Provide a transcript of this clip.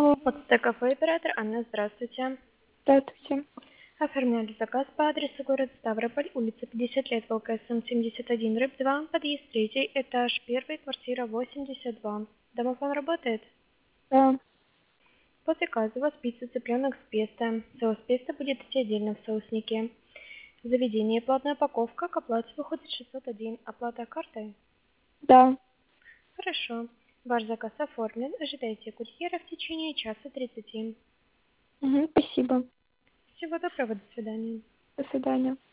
Кафе оператор Анна, здравствуйте. Здравствуйте. Оформляли заказ по адресу город Ставрополь, улица 50 лет, ВЛКСМ 71, РЭП 2, подъезд 3, этаж 1, квартира 82. Домофон работает? Да, По заказу у вас пицца цыпленок с песто. Соус песто будет идти отдельно в соуснике. Заведение платная упаковка, к оплате выходит 601. Оплата картой? да. Хорошо. Ваш заказ оформлен. Ожидайте курьера в течение часа 30. Спасибо. Всего доброго, до свидания. До свидания.